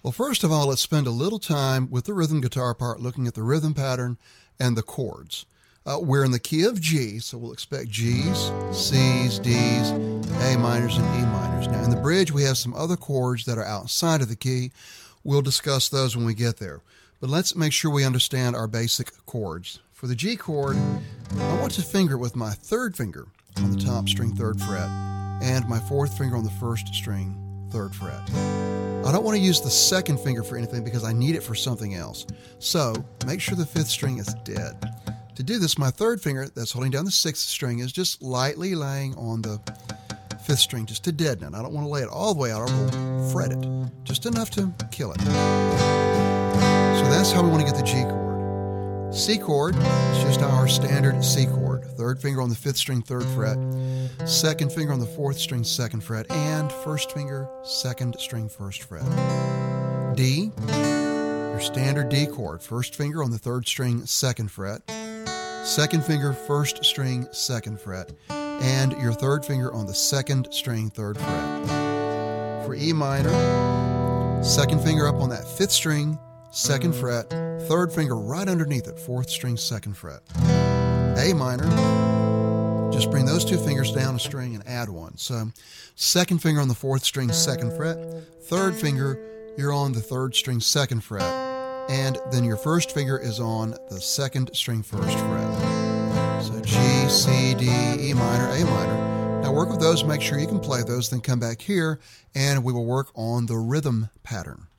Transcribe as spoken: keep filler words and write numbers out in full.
Well, first of all, let's spend a little time with the rhythm guitar part, looking at the rhythm pattern and the chords. Uh, we're in the key of G, so we'll expect G's, C's, D's, A minors, and E minors. Now, in the bridge, we have some other chords that are outside of the key. We'll discuss those when we get there. But let's make sure we understand our basic chords. For the G chord, I want to finger it with my third finger on the top string third fret and my fourth finger on the first string third fret. I don't want to use the second finger for anything because I need it for something else. So make sure the fifth string is dead. To do this, my third finger that's holding down the sixth string is just lightly laying on the fifth string, just to deaden it. I don't want to lay it all the way out, or we'll fret it. Just enough to kill it. So that's how we want to get the G chord. C chord is just our standard C chord. Third finger on the fifth string, third fret. Second finger on the fourth string, second fret. And first finger, second string, first fret. D, your standard D chord. First finger on the third string, second fret. Second finger, first string, second fret, and your third finger on the second string, third fret. For E minor, second finger up on that fifth string, second fret, third finger right underneath it, fourth string, second fret. A minor, just bring those two fingers down a string and add one. So second finger on the fourth string, second fret, third finger, you're on the third string, second fret, and then your first finger is on the second string first fret. So G, C, D, E minor, A minor. Now work with those, make sure you can play those, then come back here and we will work on the rhythm pattern.